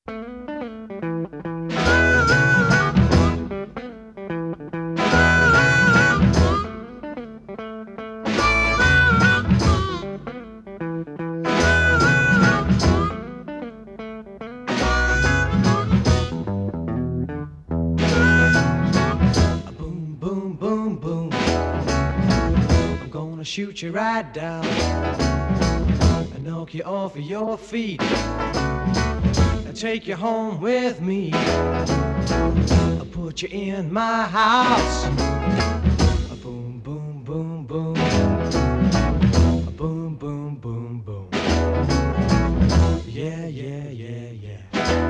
Boom, boom, boom, boom. I'm gonna shoot you right down and knock you off of your feet and take you home with me. I'll put you in my house. Boom, boom, boom, boom. Boom, boom, boom, boom. Yeah, yeah, yeah, yeah.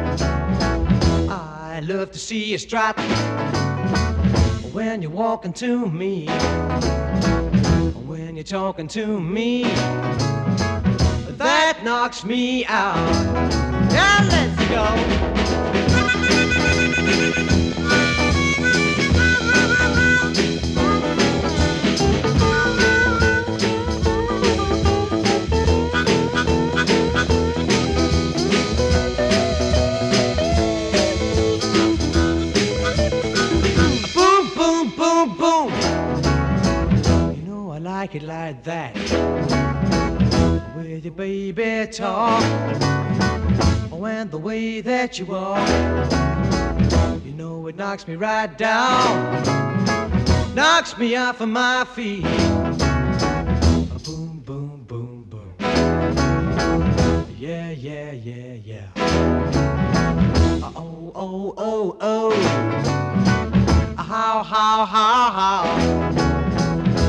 I love to see you strut when you're walking to me, when you're talking to me. That knocks me out. Now let's go. Like it like that, with your baby talk, and the way that you walk, you know it knocks me right down, knocks me off of my feet. Boom, boom, boom, boom. Yeah, yeah, yeah, yeah. Oh, oh, oh, oh. How, how.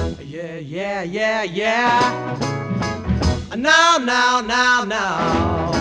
Yeah, yeah, yeah, yeah. Now.